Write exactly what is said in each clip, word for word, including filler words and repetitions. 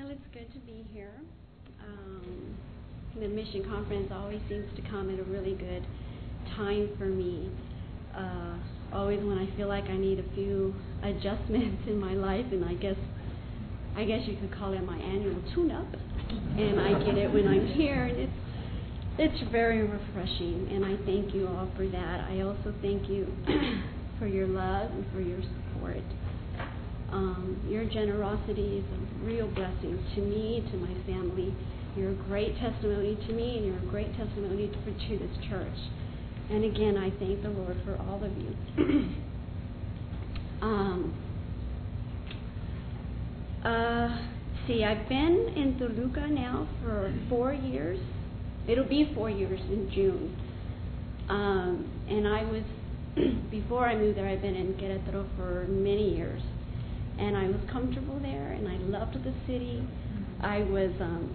it's good to be here. Um, the mission conference always seems to come at a really good time for me. Uh, always when I feel like I need a few adjustments in my life, and I guess I guess you could call it my annual tune-up. And I get it when I'm here, and it's it's very refreshing. And I thank you all for that. I also thank you for your love and for your support. Um, your generosity is a real blessing to me, to my family. You're a great testimony to me, and you're a great testimony to, to this church. And again, I thank the Lord for all of you. um, uh, see, I've been in Toluca now for four years. It'll be four years in June. Um, and I was, before I moved there, I've been in Querétaro for many years. And I was comfortable there, and I loved the city. I was um,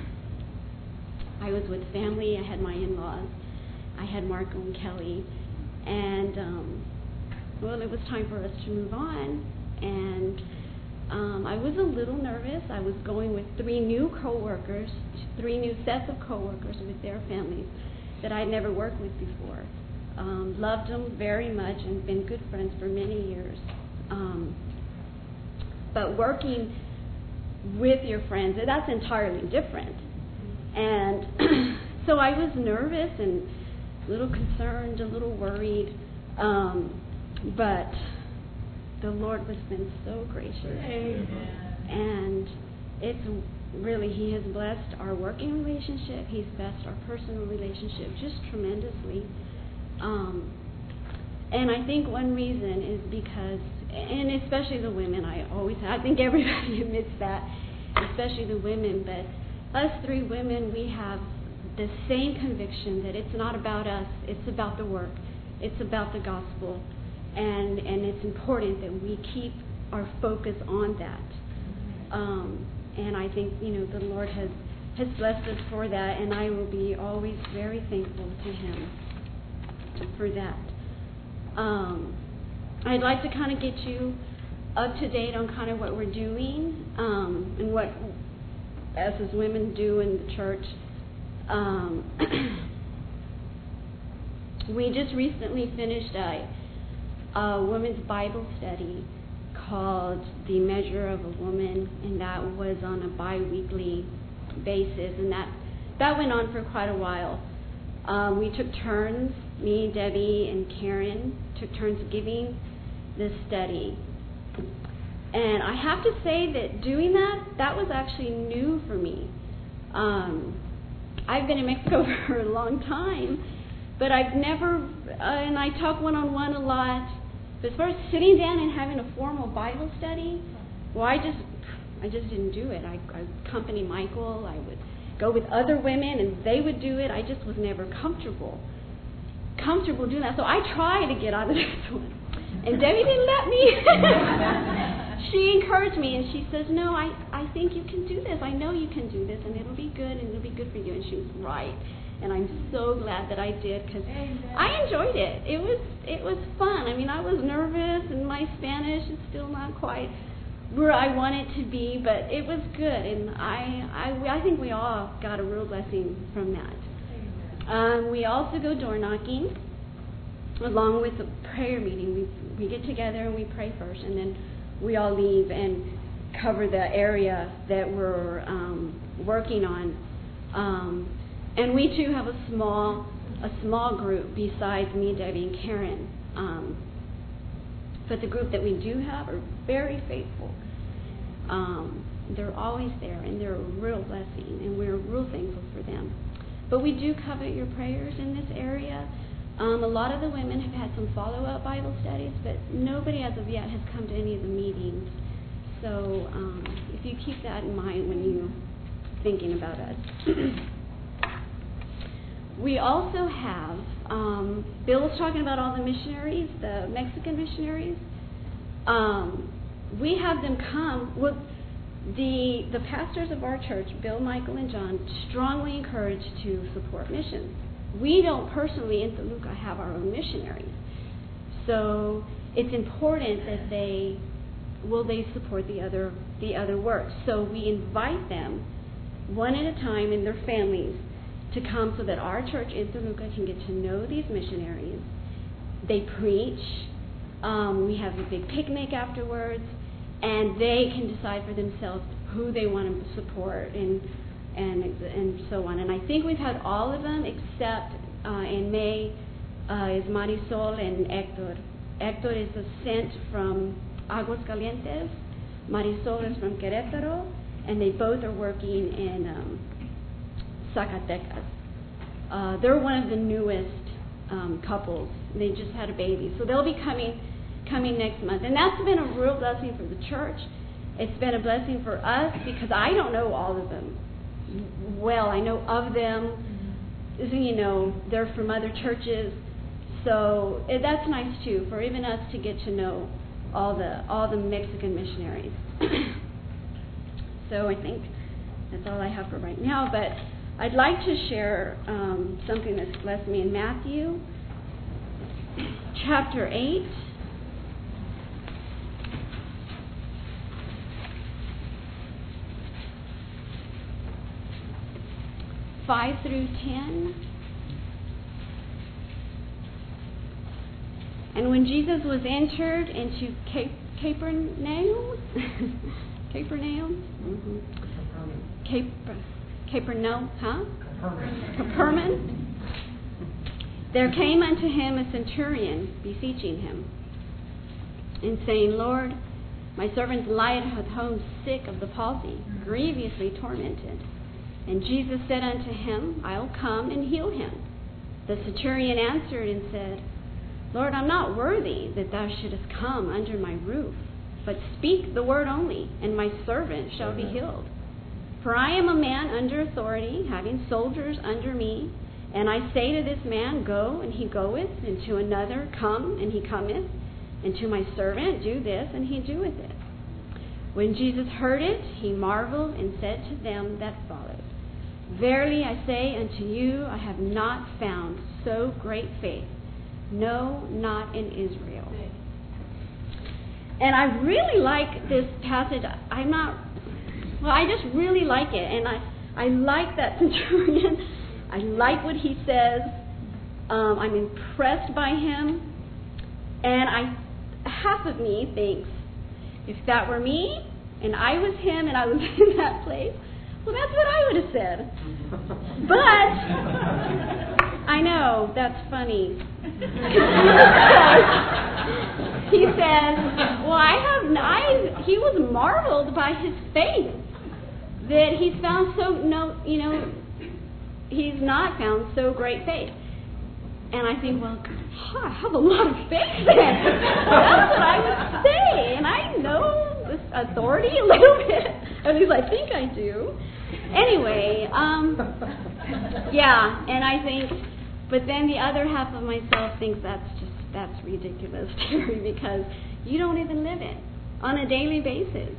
I was with family. I had my in-laws. I had Marco and Kelly. And, um, well, it was time for us to move on. And um, I was a little nervous. I was going with three new coworkers, three new sets of coworkers with their families that I'd never worked with before. Um, loved them very much and been good friends for many years. Um, But working with your friends, that's entirely different. And so I was nervous and a little concerned, a little worried. Um, but the Lord has been so gracious. Amen. And it's really, He has blessed our working relationship. He's blessed our personal relationship just tremendously. Um, and I think one reason is because, and especially the women, I always, I think everybody admits that, especially the women, but us three women, we have the same conviction that it's not about us, it's about the work, it's about the gospel, and and it's important that we keep our focus on that. Um, and I think, you know, the Lord has, has blessed us for that, and I will be always very thankful to Him for that. Um, I'd like to kind of get you up to date on kind of what we're doing um, and what us as women do in the church. Um, we just recently finished a, a women's Bible study called The Measure of a Woman, and that was on a bi-weekly basis, and that, that went on for quite a while. Um, we took turns, me, Debbie, and Karen took turns giving this study. And I have to say that doing that, that was actually new for me. Um, I've been in Mexico for a long time, but I've never, uh, and I talk one-on-one a lot, but as far as sitting down and having a formal Bible study, well, I just, I just didn't do it. I, I accompanied Michael, I would go with other women, and they would do it. I just was never comfortable, comfortable doing that. So I tried to get out of this one. And Debbie didn't let me. She encouraged me, and she says, no, I, I think you can do this. I know you can do this, and it'll be good, and it'll be good for you. And she was right. And I'm so glad that I did, because I enjoyed it. It was it was fun. I mean, I was nervous, and my Spanish is still not quite where I want it to be, but it was good. And I, I, I think we all got a real blessing from that. Um, we also go door knocking, along with the prayer meeting. We we get together and we pray first, and then we all leave and cover the area that we're um, working on. Um, and we too have a small a small group besides me, Debbie, and Karen. Um, but the group that we do have are very faithful. Um, they're always there, and they're a real blessing, and we're real thankful for them. But we do covet your prayers in this area. Um, a lot of the women have had some follow-up Bible studies, but nobody as of yet has come to any of the meetings. So um, if you keep that in mind when you're thinking about us. We also have, um, Bill was talking about all the missionaries, the Mexican missionaries. Um, we have them come. Well, the, the pastors of our church, Bill, Michael, and John, strongly encourage to support missions. We don't personally in Toluca have our own missionaries. So it's important that they will they support the other the other work. So we invite them one at a time and their families to come so that our church in Toluca can get to know these missionaries. They preach. Um, we have a big picnic afterwards, and they can decide for themselves who they want to support and and and so on. And I think we've had all of them except uh, in May uh, is Marisol and Hector. Hector is a sent from Aguascalientes. Marisol is from Querétaro, and they both are working in um, Zacatecas. Uh, they're one of the newest um, couples. They just had a baby, so they'll be coming coming next month, and that's been a real blessing for the church. It's been a blessing for us because I don't know all of them well. I know of them. You know, they're from other churches, so it, that's nice too for even us to get to know all the all the Mexican missionaries. So I think that's all I have for right now. But I'd like to share um, something that's blessed me in Matthew chapter eight. five through ten. And when Jesus was entered into Capernaum, Capernaum, mm-hmm. Caper, Capernaum, huh? Capernaum. There came unto him a centurion, beseeching him, and saying, Lord, my servant lieth at home sick of the palsy, grievously tormented. And Jesus said unto him, I'll come and heal him. The centurion answered and said, Lord, I'm not worthy that thou shouldest come under my roof, but speak the word only, and my servant shall be healed. For I am a man under authority, having soldiers under me, and I say to this man, Go, and he goeth, and to another, Come, and he cometh, and to my servant, Do this, and he doeth it. When Jesus heard it, he marveled, and said to them that followed, Verily I say unto you, I have not found so great faith, no, not in Israel. And I really like this passage. I'm not, well, I just really like it. And I, I like that centurion. I like what he says. Um, I'm impressed by him. And I, half of me thinks, if that were me, and I was him, and I was in that place, well, that's what I would have said. But I know that's funny. He says, "Well, I have I." He was marveled by his faith that he's found so no, you know, he's not found so great faith. And I think, well, I have a lot of faith then. That's what I would say, and I know this authority a little bit. At least I think I do. Anyway, um, yeah, and I think, but then the other half of myself thinks that's just, that's ridiculous, Terry, because you don't even live it on a daily basis.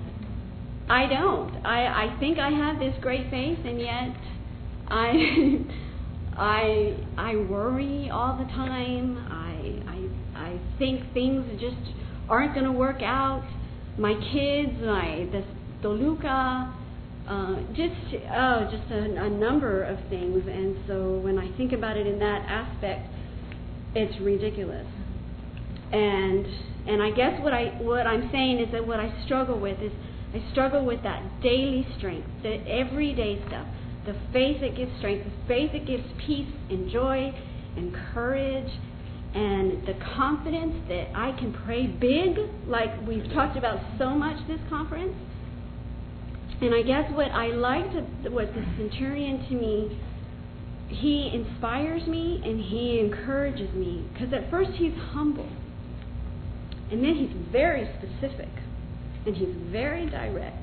I don't. I, I think I have this great faith, and yet I, I, I worry all the time. I, I, I think things just aren't going to work out. My kids, my, the Toluca, Uh, just oh, just a, a number of things, and so when I think about it in that aspect, it's ridiculous. And and I guess what I what I'm saying is that what I struggle with is I struggle with that daily strength, the everyday stuff, the faith that gives strength, the faith that gives peace and joy and courage, and the confidence that I can pray big, like we've talked about so much this conference. And I guess what I liked, what the centurion to me, he inspires me and he encourages me. Because at first he's humble. And then he's very specific. And he's very direct.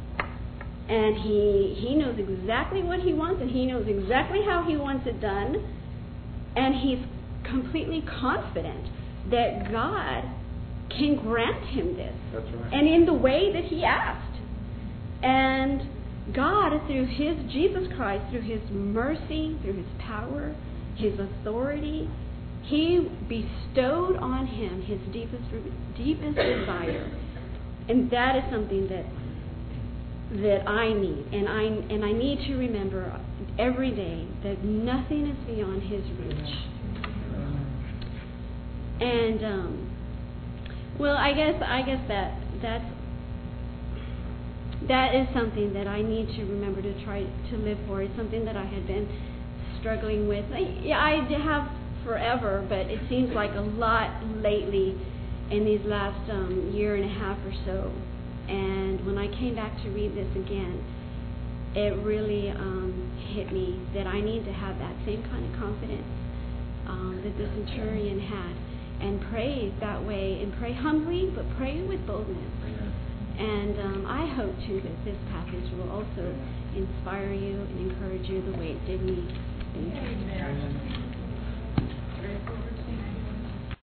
And he he knows exactly what he wants, and he knows exactly how he wants it done. And he's completely confident that God can grant him this. That's right. And in the way that he asked. And God, through his, Jesus Christ, through his mercy, through his power, his authority, he bestowed on him his deepest, deepest desire, and that is something that that I need, and I and I need to remember every day that nothing is beyond His reach. And um, well, I guess I guess that that's that is something that I need to remember to try to live for. It's something that I had been struggling with. I, yeah, I have forever, but it seems like a lot lately in these last um, year and a half or so. And when I came back to read this again, it really um, hit me that I need to have that same kind of confidence um, that the centurion had, and pray that way, and pray humbly, but pray with boldness. And um, I hope, too, that this passage will also inspire you and encourage you the way it did me. Thank you.